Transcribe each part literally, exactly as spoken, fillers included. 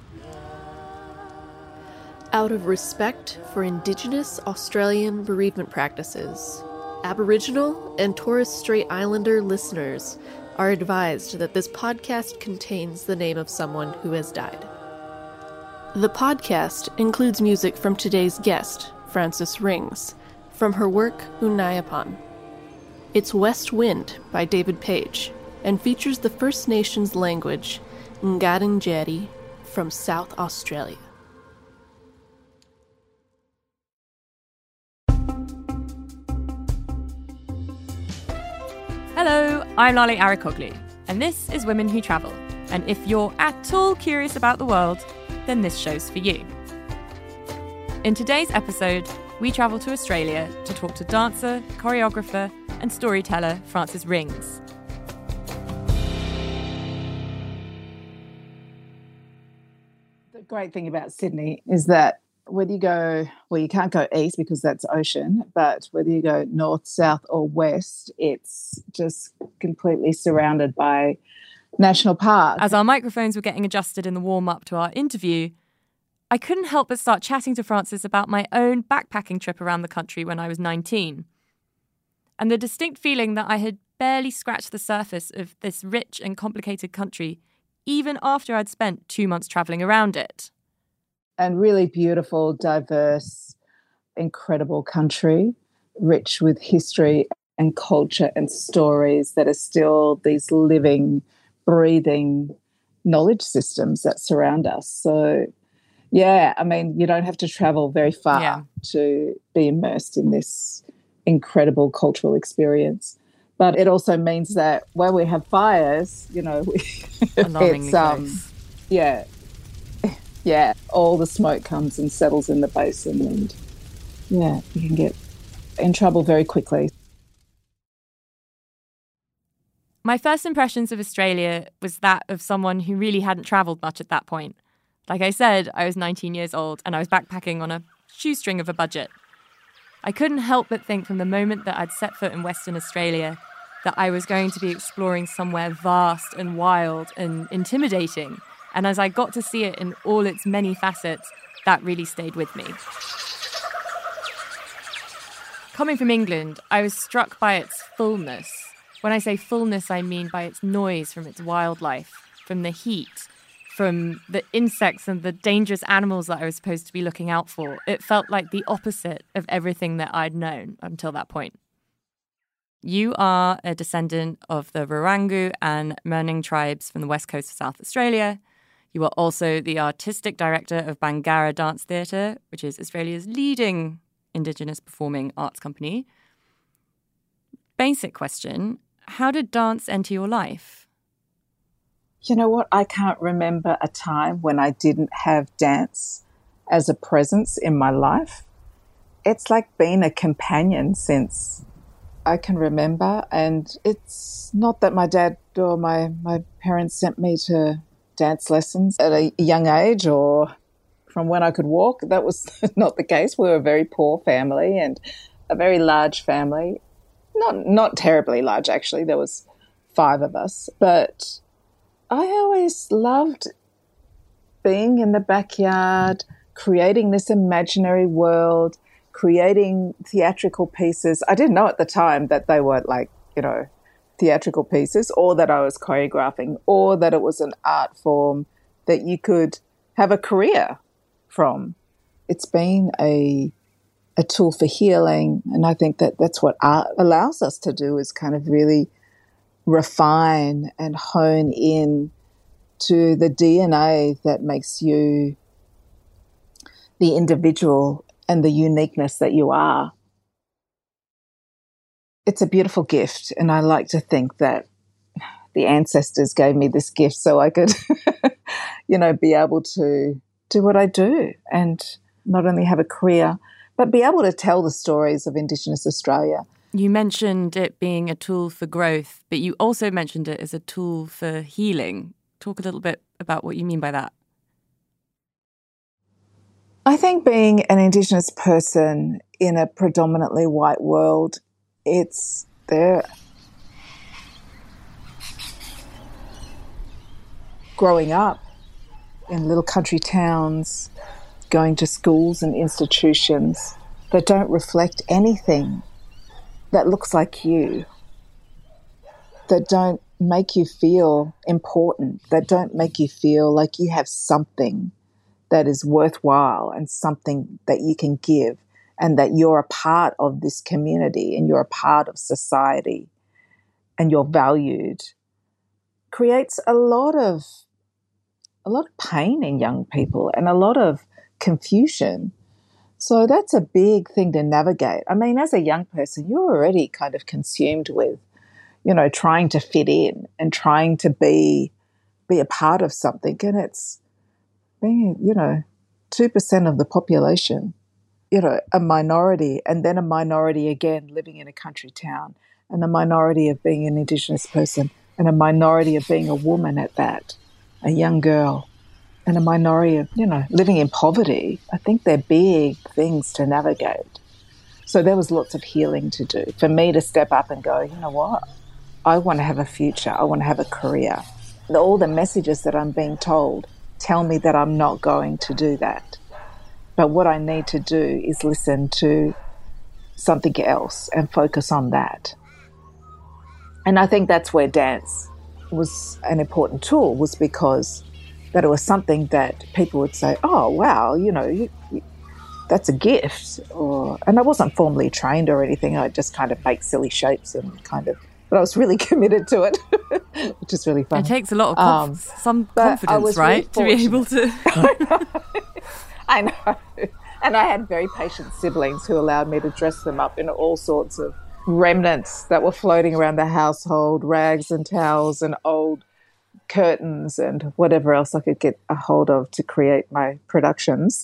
Out of respect for Indigenous Australian bereavement practices, Aboriginal and Torres Strait Islander listeners are advised that this podcast contains the name of someone who has died. The podcast includes music from today's guest, Frances Rings, from her work Unayapan. It's West Wind by David Page, and features the First Nations language Ngarrindjeri from South Australia. Hello, I'm Lale Arikoglu, and this is Women Who Travel. And if you're at all curious about the world, then this show's for you. In today's episode, we travel to Australia to talk to dancer, choreographer, and storyteller Frances Rings. The great thing about Sydney is that whether you go, well, you can't go east because that's ocean, but whether you go north, south, or west, it's just completely surrounded by national parks. As our microphones were getting adjusted in the warm-up to our interview, I couldn't help but start chatting to Frances about my own backpacking trip around the country when I was nineteen. And the distinct feeling that I had barely scratched the surface of this rich and complicated country, even after I'd spent two months travelling around it. And really beautiful, diverse, incredible country, rich with history and culture and stories that are still these living, breathing knowledge systems that surround us. So, yeah, I mean, you don't have to travel very far yeah. to be immersed in this incredible cultural experience. But it also means that when we have fires, you know, we, it's, um, yeah, yeah, all the smoke comes and settles in the basin, and yeah, you can get in trouble very quickly. My first impressions of Australia was that of someone who really hadn't travelled much at that point. Like I said, I was nineteen years old and I was backpacking on a shoestring of a budget. I couldn't help but think from the moment that I'd set foot in Western Australia that I was going to be exploring somewhere vast and wild and intimidating. And as I got to see it in all its many facets, that really stayed with me. Coming from England, I was struck by its fullness. When I say fullness, I mean by its noise from its wildlife, from the heat, from the insects and the dangerous animals that I was supposed to be looking out for. It felt like the opposite of everything that I'd known until that point. You are a descendant of the Wirangu and Mirning tribes from the west coast of South Australia. You are also the artistic director of Bangarra Dance Theatre, which is Australia's leading Indigenous performing arts company. Basic question, how did dance enter your life? You know what? I can't remember a time when I didn't have dance as a presence in my life. It's like being a companion since I can remember. And it's not that my dad or my, my parents sent me to dance lessons at a young age or from when I could walk. That was not the case. We were a very poor family and a very large family. Not not terribly large, actually. There was five of us. But I always loved being in the backyard, creating this imaginary world, creating theatrical pieces. I didn't know at the time that they were like, you know, theatrical pieces, or that I was choreographing, or that it was an art form that you could have a career from. It's been a a tool for healing, and I think that that's what art allows us to do, is kind of really refine and hone in to the D N A that makes you the individual and the uniqueness that you are. It's a beautiful gift, and I like to think that the ancestors gave me this gift so I could, you know, be able to do what I do and not only have a career, but be able to tell the stories of Indigenous Australia. You mentioned it being a tool for growth, but you also mentioned it as a tool for healing. Talk a little bit about what you mean by that. I think being an Indigenous person in a predominantly white world, it's there. Growing up, in little country towns, going to schools and institutions that don't reflect anything that looks like you, that don't make you feel important, that don't make you feel like you have something that is worthwhile and something that you can give, and that you're a part of this community and you're a part of society and you're valued, creates a lot of a lot of pain in young people and a lot of confusion. So that's a big thing to navigate. I mean, as a young person, you're already kind of consumed with, you know, trying to fit in and trying to be be a part of something. And it's being, you know, two percent of the population, you know, a minority, and then a minority again living in a country town, and a minority of being an Indigenous person, and a minority of being a woman at that, a young girl, and a minority of, you know, living in poverty. I think they're big things to navigate. So there was lots of healing to do for me to step up and go, you know what, I want to have a future. I want to have a career. All the messages that I'm being told tell me that I'm not going to do that. But what I need to do is listen to something else and focus on that. And I think that's where dance was an important tool, was because that it was something that people would say, oh, wow, you know, you, you, that's a gift. Or, and I wasn't formally trained or anything. I just kind of make silly shapes and kind of, but I was really committed to it, which is really fun. It takes a lot of conf- um, some confidence, right, really to be able to... I know. And I had very patient siblings who allowed me to dress them up in all sorts of remnants that were floating around the household, rags and towels and old curtains and whatever else I could get a hold of to create my productions.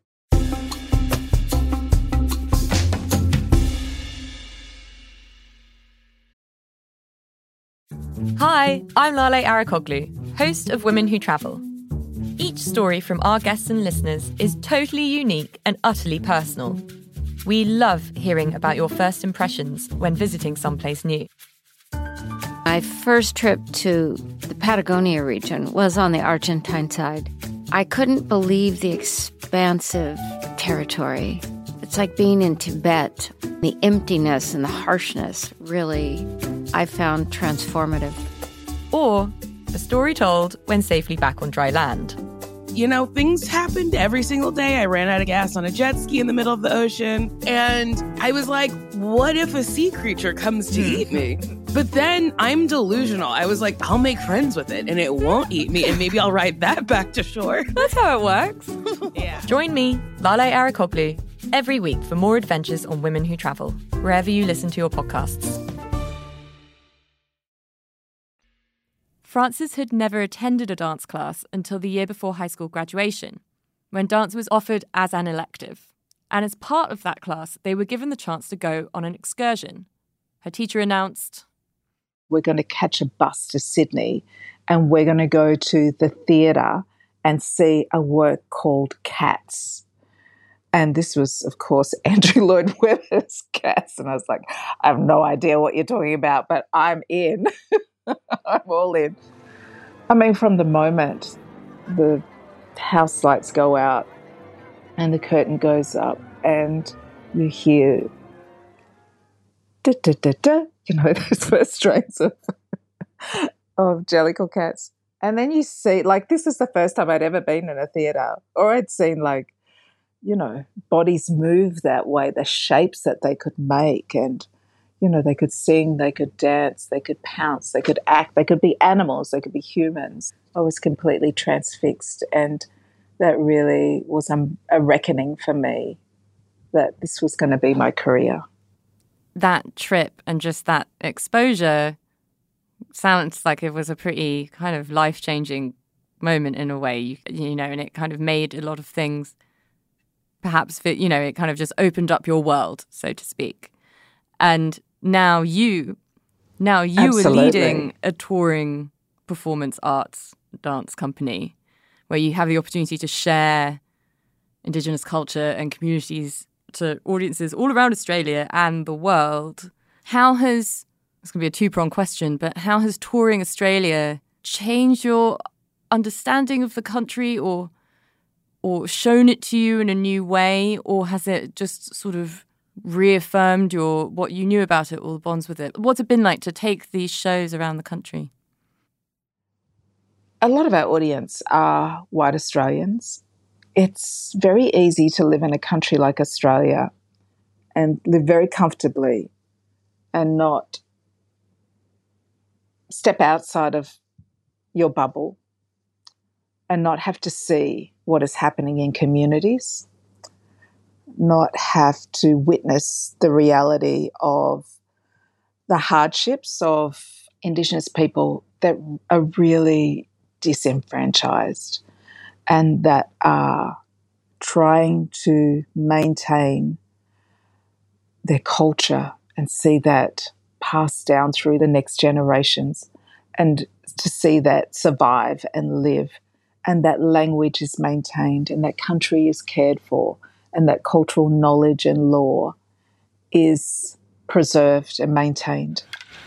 Hi, I'm Lale Arikoglu, host of Women Who Travel. Each story from our guests and listeners is totally unique and utterly personal. We love hearing about your first impressions when visiting someplace new. My first trip to the Patagonia region was on the Argentine side. I couldn't believe the expansive territory. It's like being in Tibet. The emptiness and the harshness really, I found transformative. Or a story told when safely back on dry land. You know, things happened every single day. I ran out of gas on a jet ski in the middle of the ocean. And I was like, what if a sea creature comes to eat me? But then I'm delusional. I was like, I'll make friends with it and it won't eat me. And maybe I'll ride that back to shore. That's how it works. Yeah. Join me, Lale Arikoglu, every week for more adventures on Women Who Travel, wherever you listen to your podcasts. Frances had never attended a dance class until the year before high school graduation, when dance was offered as an elective. And as part of that class, they were given the chance to go on an excursion. Her teacher announced, we're going to catch a bus to Sydney and we're going to go to the theatre and see a work called Cats. And this was, of course, Andrew Lloyd Webber's Cats. And I was like, I have no idea what you're talking about, but I'm in. I'm all in. I mean, from the moment the house lights go out and the curtain goes up and you hear da, da, da, da, you know, those first strains of, of Jellicle Cats. And then you see, like, this is the first time I'd ever been in a theatre, or I'd seen, like, you know, bodies move that way, the shapes that they could make, and you know, they could sing, they could dance, they could pounce, they could act, they could be animals, they could be humans. I was completely transfixed, and that really was a, a reckoning for me that this was going to be my career. That trip and just that exposure sounds like it was a pretty kind of life-changing moment in a way, you, you know, and it kind of made a lot of things, perhaps, you know, it kind of just opened up your world, so to speak. And now you, now you Absolutely. are leading a touring performance arts dance company where you have the opportunity to share Indigenous culture and communities to audiences all around Australia and the world. How has, it's going to be a two-pronged question, but how has touring Australia changed your understanding of the country or or shown it to you in a new way, or has it just sort of reaffirmed your what you knew about it, all the bonds with it? What's it been like to take these shows around the country? A lot of our audience are white Australians. It's very easy to live in a country like Australia and live very comfortably and not step outside of your bubble and not have to see what is happening in communities, not have to witness the reality of the hardships of Indigenous people that are really disenfranchised and that are trying to maintain their culture and see that passed down through the next generations and to see that survive and live, and that language is maintained and that country is cared for and that cultural knowledge and lore is preserved and maintained.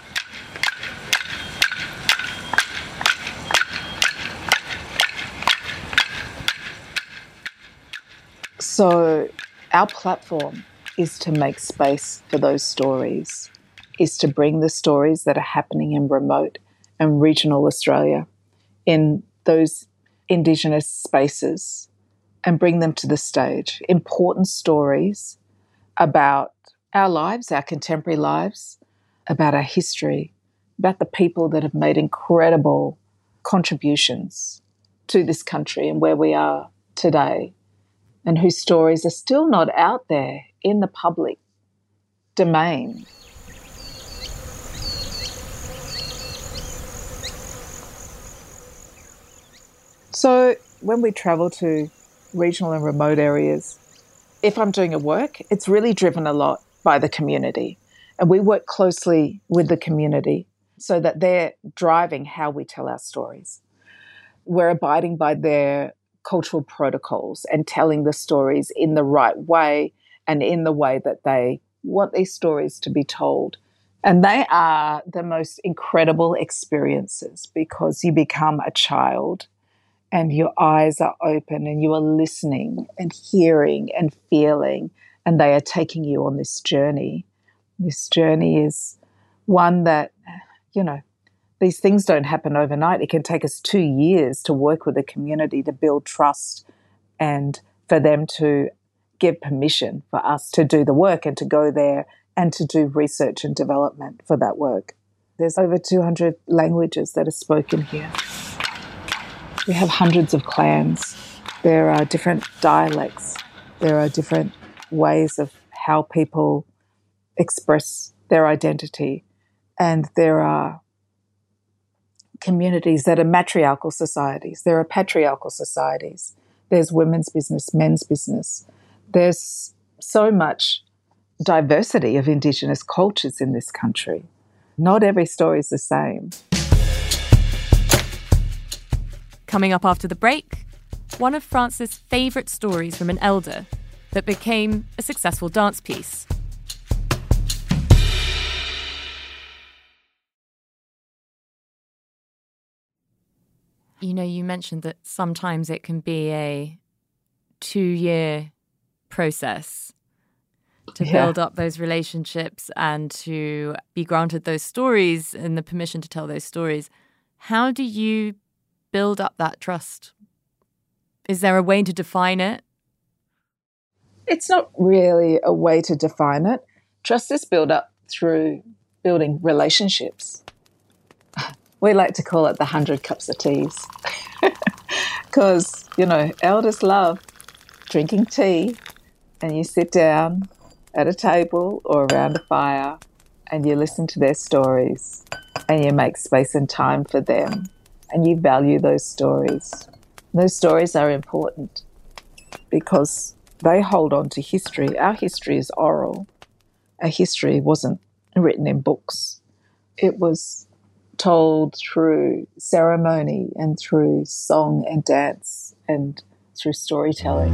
So our platform is to make space for those stories, is to bring the stories that are happening in remote and regional Australia, in those Indigenous spaces, and bring them to the stage. Important stories about our lives, our contemporary lives, about our history, about the people that have made incredible contributions to this country and where we are today, and whose stories are still not out there in the public domain. So when we travel to regional and remote areas, if I'm doing a work, it's really driven a lot by the community. And we work closely with the community so that they're driving how we tell our stories. We're abiding by their cultural protocols and telling the stories in the right way and in the way that they want these stories to be told. And they are the most incredible experiences because you become a child and your eyes are open and you are listening and hearing and feeling, and they are taking you on this journey. This journey is one that, you know, these things don't happen overnight. It can take us two years to work with a community to build trust and for them to give permission for us to do the work and to go there and to do research and development for that work. There's over two hundred languages that are spoken here. We have hundreds of clans. There are different dialects. There are different ways of how people express their identity. And there are communities that are matriarchal societies. There are patriarchal societies. There's women's business, men's business. There's so much diversity of Indigenous cultures in this country. Not every story is the same. Coming up after the break, one of France's favourite stories from an elder that became a successful dance piece. You know, you mentioned that sometimes it can be a two-year process to yeah. build up those relationships and to be granted those stories and the permission to tell those stories. How do you build up that trust? Is there a way to define it? It's not really a way to define it. Trust is built up through building relationships. We like to call it the hundred cups of teas because, you know, elders love drinking tea and you sit down at a table or around a fire and you listen to their stories and you make space and time for them and you value those stories. Those stories are important because they hold on to history. Our history is oral. Our history wasn't written in books. It was told through ceremony and through song and dance and through storytelling.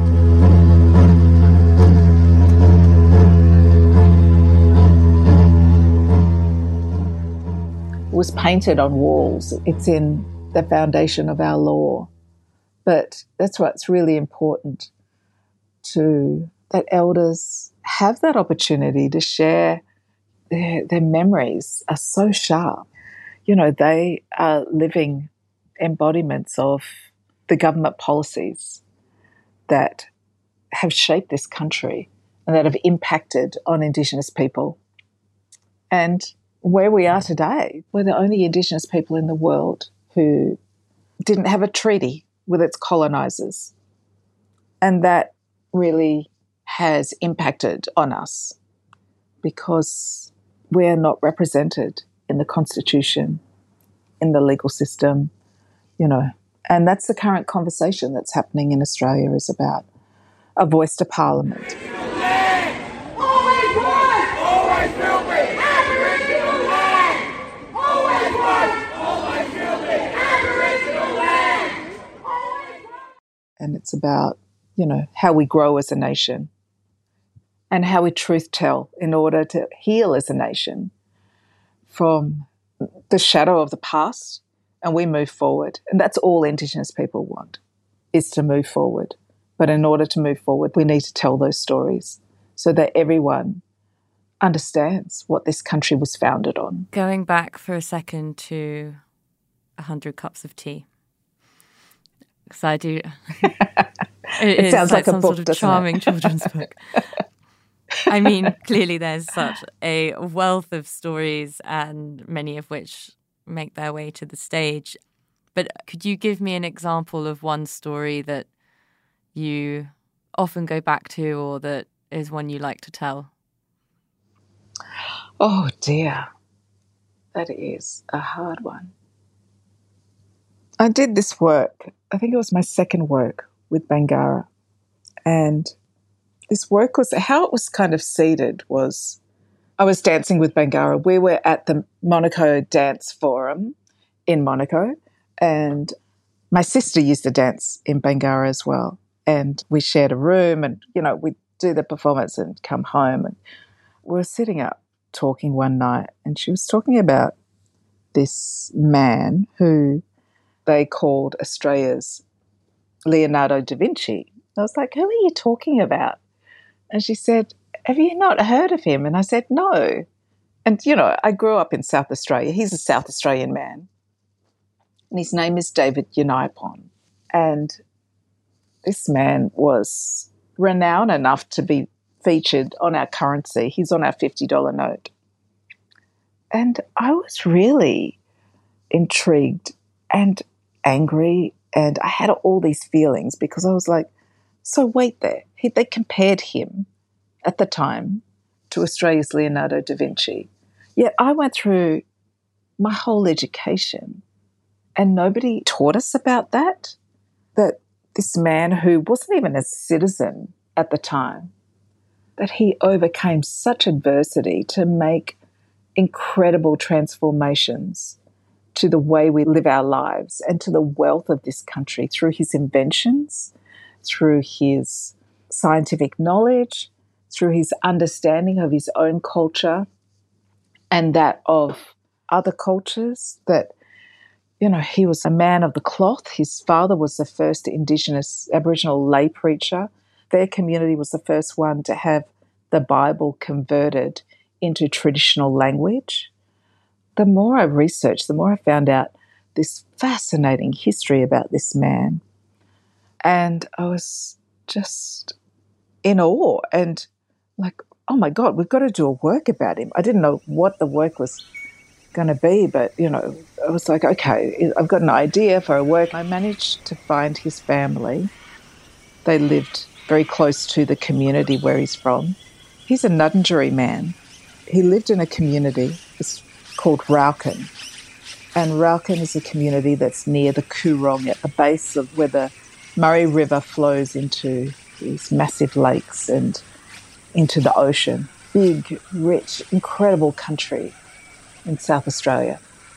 It was painted on walls. It's in the foundation of our law. But that's why it's really important to that elders have that opportunity to share their, their memories are so sharp. You know, they are living embodiments of the government policies that have shaped this country and that have impacted on Indigenous people. And where we are today, we're the only Indigenous people in the world who didn't have a treaty with its colonisers. And that really has impacted on us because we're not represented in the Constitution, in the legal system, you know. And that's the current conversation that's happening in Australia, is about a voice to Parliament. And it's about, you know, how we grow as a nation and how we truth tell in order to heal as a nation from the shadow of the past, and we move forward. And that's all Indigenous people want, is to move forward. But in order to move forward, we need to tell those stories so that everyone understands what this country was founded on. Going back for a second to A Hundred Cups of Tea. Because I do... it it sounds like, like some a book, sort of charming it? children's book. I mean, clearly there's such a wealth of stories, and many of which make their way to the stage. But could you give me an example of one story that you often go back to, or that is one you like to tell? Oh dear, that is a hard one. I did this work, I think it was my second work with Bangarra, and this work was, how it was kind of seeded was, I was dancing with Bangarra. We were at the Monaco Dance Forum in Monaco, and my sister used to dance in Bangarra as well. And we shared a room, and, you know, we'd do the performance and come home. And we were sitting up talking one night, and she was talking about this man who they called Australia's Leonardo da Vinci. I was like, who are you talking about? And she said, have you not heard of him? And I said, no. And, you know, I grew up in South Australia. He's a South Australian man. And his name is David Yunaypon. And this man was renowned enough to be featured on our currency. He's on our fifty dollar note. And I was really intrigued and angry, and I had all these feelings because I was like, so wait there. He, they compared him at the time to Australia's Leonardo da Vinci. Yet I went through my whole education and nobody taught us about that, that this man who wasn't even a citizen at the time, that he overcame such adversity to make incredible transformations to the way we live our lives and to the wealth of this country through his inventions, through his scientific knowledge, through his understanding of his own culture and that of other cultures, that, you know, he was a man of the cloth. His father was the first Indigenous Aboriginal lay preacher. Their community was the first one to have the Bible converted into traditional language. The more I researched, the more I found out this fascinating history about this man. And I was just in awe and like, oh my God, we've got to do a work about him. I didn't know what the work was going to be, but, you know, I was like, okay, I've got an idea for a work. I managed to find his family. They lived very close to the community where he's from. He's a Nudjeri man. He lived in a community, it's called Raukan. And Raukan is a community that's near the Coorong, at the base of where the Murray River flows into these massive lakes and into the ocean. Big, rich, incredible country in South Australia.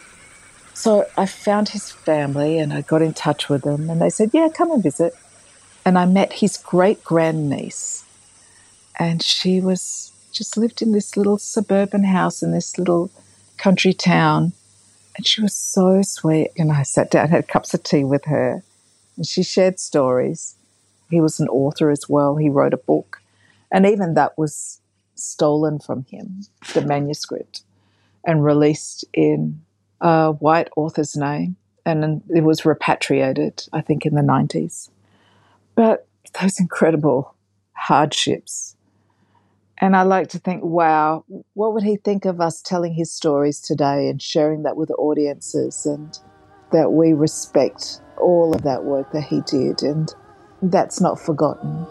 So I found his family and I got in touch with them and they said, yeah, come and visit. And I met his great-grandniece, and she was just lived in this little suburban house in this little country town And she was so sweet. And I sat down, had cups of tea with her, and she shared stories. He was an author as well. He wrote a book. And even that was stolen from him, the manuscript, and released in a white author's name. And it was repatriated, I think, in the nineties. But those incredible hardships. And I like to think, wow, what would he think of us telling his stories today and sharing that with the audiences, and that we respect all of that work that he did, and that's not forgotten.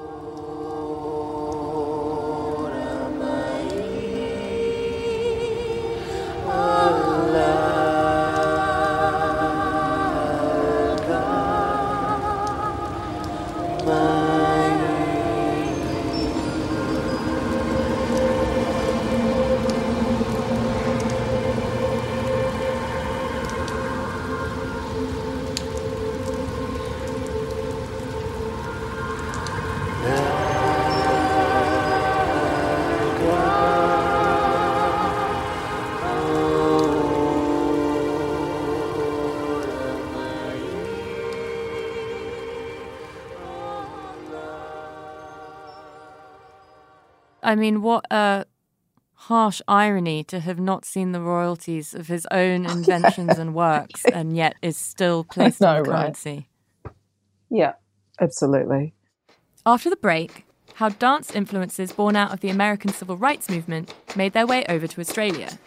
I mean, what a harsh irony to have not seen the royalties of his own inventions yeah. and works, and yet is still placed know, on the right? currency. Yeah, absolutely. After the break, how dance influences born out of the American civil rights movement made their way over to Australia.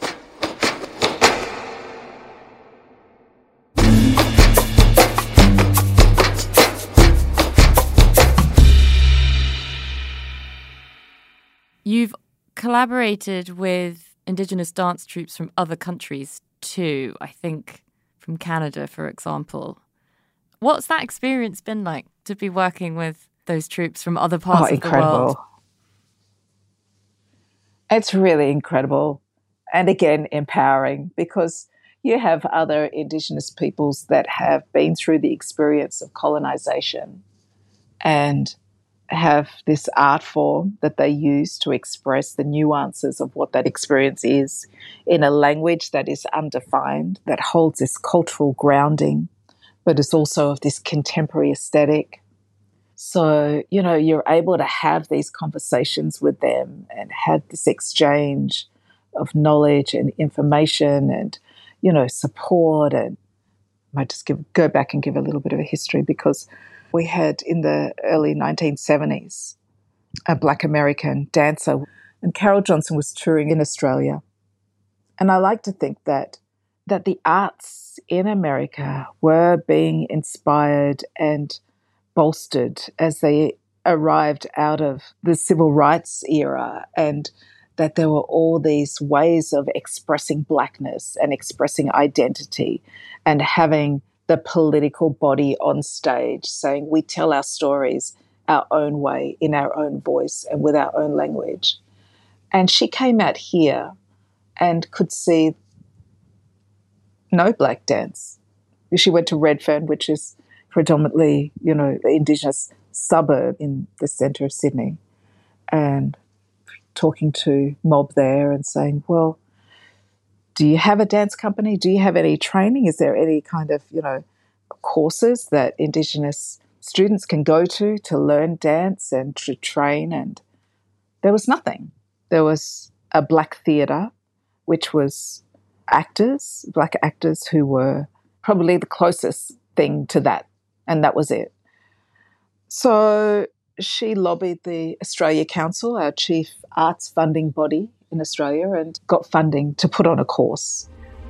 You've collaborated with Indigenous dance troupes from other countries too, I think from Canada, for example. What's that experience been like, to be working with those troupes from other parts oh, of incredible. the world? It's really incredible. And again, empowering, because you have other Indigenous peoples that have been through the experience of colonisation and have this art form that they use to express the nuances of what that experience is in a language that is undefined, that holds this cultural grounding, but is also of this contemporary aesthetic. So, you know, you're able to have these conversations with them and have this exchange of knowledge and information and, you know, support. And I might just give, go back and give a little bit of a history, because we had in the early nineteen seventies a Black American dancer, and Carol Johnson was touring in Australia. And I like to think that that the arts in America were being inspired and bolstered as they arrived out of the civil rights era, and that there were all these ways of expressing blackness and expressing identity and having the political body on stage saying we tell our stories our own way, in our own voice and with our own language. And she came out here and could see no black dance. She went to Redfern, which is predominantly, you know, the Indigenous suburb in the centre of Sydney, and talking to mob there and saying, well, do you have a dance company? Do you have any training? Is there any kind of, you know, courses that Indigenous students can go to to learn dance and to train? And there was nothing. There was a black theatre, which was actors, black actors who were probably the closest thing to that, and that was it. So she lobbied the Australia Council, our chief arts funding body in Australia, and got funding to put on a course.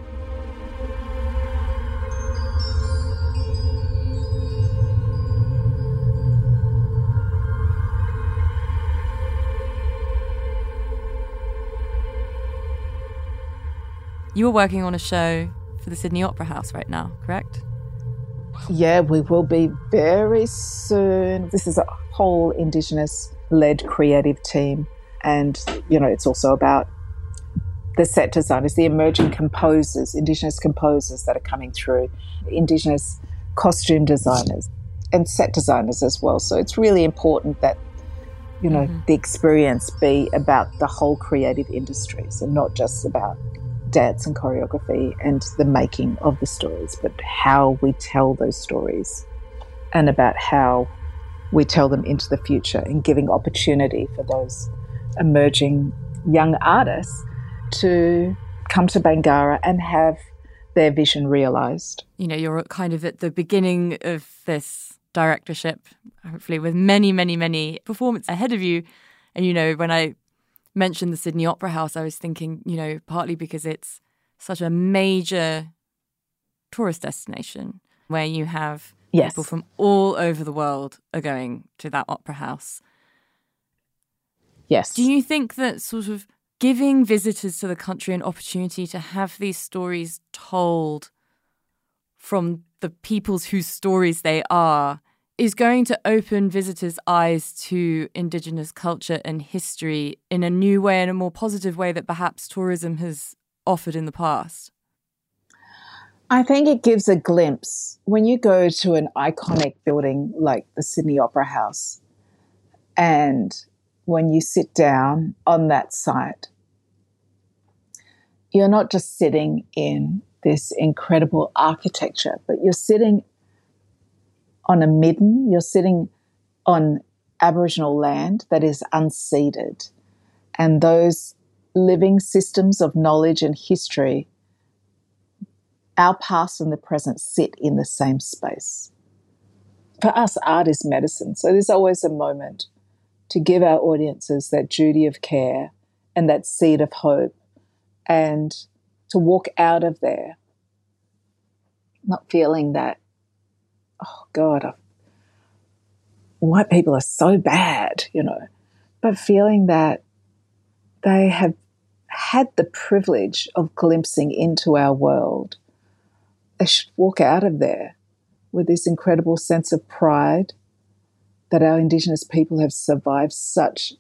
You are working on a show for the Sydney Opera House right now, correct? Yeah, we will be very soon. This is a whole Indigenous-led creative team. And, you know, it's also about the set designers, the emerging composers, Indigenous composers that are coming through, Indigenous costume designers and set designers as well. So it's really important that, you know, mm-hmm. the experience be about the whole creative industries and not just about dance and choreography and the making of the stories, but how we tell those stories and about how we tell them into the future and giving opportunity for those emerging young artists to come to Bangarra and have their vision realised. You know, you're kind of at the beginning of this directorship, hopefully with many, many, many performances ahead of you. And, you know, when I mentioned the Sydney Opera House, I was thinking, you know, partly because it's such a major tourist destination where you have yes. people from all over the world are going to that opera house. Yes. Do you think that sort of giving visitors to the country an opportunity to have these stories told from the peoples whose stories they are is going to open visitors' eyes to Indigenous culture and history in a new way, in a more positive way that perhaps tourism has offered in the past? I think it gives a glimpse. When you go to an iconic building like the Sydney Opera House, and when you sit down on that site, you're not just sitting in this incredible architecture, but you're sitting on a midden, you're sitting on Aboriginal land that is unceded. And those living systems of knowledge and history, our past and the present, sit in the same space. For us, art is medicine. So there's always a moment to give our audiences that duty of care and that seed of hope, and to walk out of there not feeling that, oh God, I've, white people are so bad, you know, but feeling that they have had the privilege of glimpsing into our world. They should walk out of there with this incredible sense of pride that our Indigenous people have survived such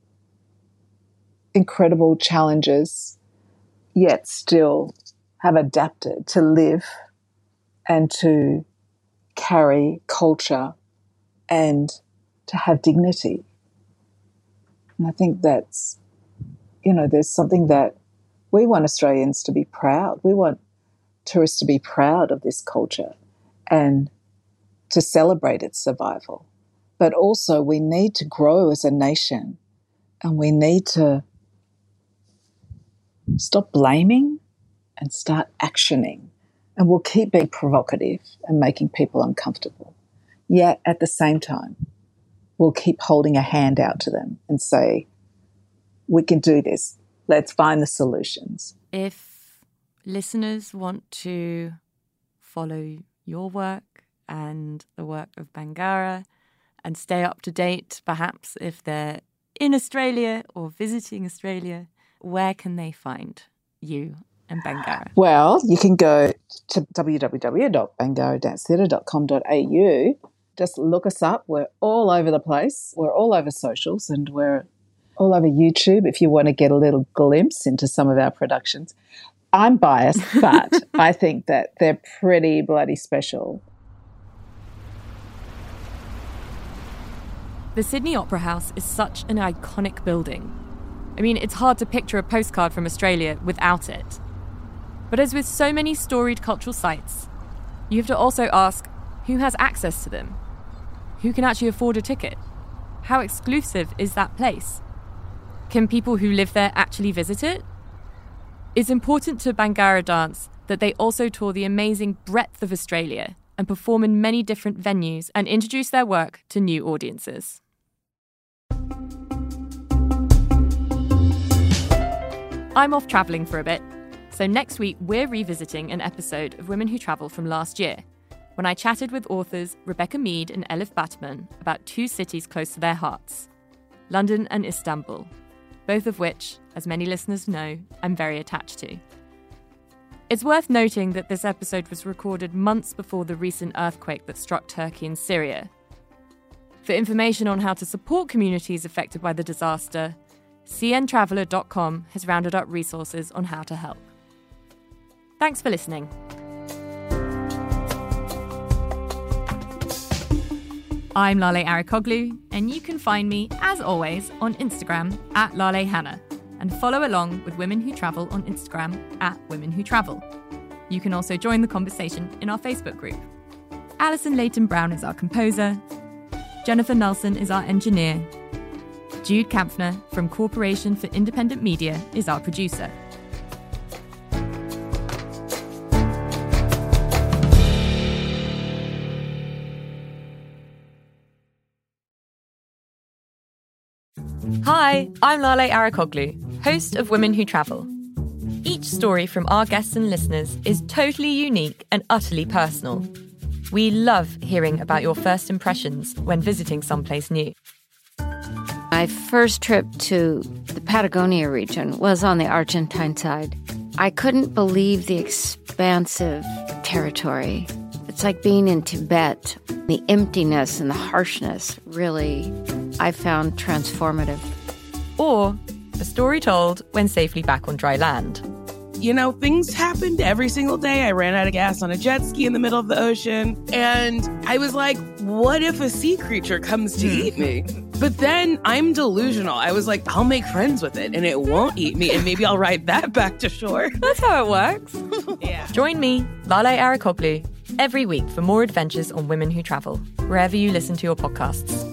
incredible challenges, yet still have adapted to live and to carry culture and to have dignity. And I think that's, you know, there's something that we want Australians to be proud. We want tourists to be proud of this culture and to celebrate its survival. But also we need to grow as a nation, and we need to stop blaming and start actioning. And we'll keep being provocative and making people uncomfortable. Yet at the same time, we'll keep holding a hand out to them and say, we can do this. Let's find the solutions. If listeners want to follow your work and the work of Bangarra and stay up to date, perhaps if they're in Australia or visiting Australia, where can they find you and Bangarra? Well, you can go to w w w dot bangarra dance theatre dot com dot a u. Just look us up. We're all over the place. We're all over socials, and we're all over YouTube if you want to get a little glimpse into some of our productions. I'm biased, but I think that they're pretty bloody special. The Sydney Opera House is such an iconic building. I mean, it's hard to picture a postcard from Australia without it. But as with so many storied cultural sites, you have to also ask, who has access to them? Who can actually afford a ticket? How exclusive is that place? Can people who live there actually visit it? It's important to Bangarra Dance that they also tour the amazing breadth of Australia and perform in many different venues and introduce their work to new audiences. I'm off travelling for a bit, so next week we're revisiting an episode of Women Who Travel from last year, when I chatted with authors Rebecca Mead and Elif Batman about two cities close to their hearts, London and Istanbul, both of which, as many listeners know, I'm very attached to. It's worth noting that this episode was recorded months before the recent earthquake that struck Turkey and Syria. For information on how to support communities affected by the disaster, c n traveller dot com has rounded up resources on how to help. Thanks for listening. I'm Lale Arikoglu, and you can find me, as always, on Instagram at Lale Hannah, and follow along with Women Who Travel on Instagram at Women Who Travel. You can also join the conversation in our Facebook group. Alison Leighton Brown is our composer. Jennifer Nelson is our engineer. Jude Kampfner from Corporation for Independent Media is our producer. Hi, I'm Lale Arikoglu, host of Women Who Travel. Each story from our guests and listeners is totally unique and utterly personal. We love hearing about your first impressions when visiting someplace new. My first trip to the Patagonia region was on the Argentine side. I couldn't believe the expansive territory. It's like being in Tibet. The emptiness and the harshness really, I found transformative. Or a story told when safely back on dry land. You know, things happened every single day. I ran out of gas on a jet ski in the middle of the ocean. And I was like, what if a sea creature comes to eat me? But then I'm delusional. I was like, I'll make friends with it and it won't eat me. And maybe I'll ride that back to shore. That's how it works. Yeah. Join me, Lale Arikoglu, every week for more adventures on Women Who Travel, wherever you listen to your podcasts.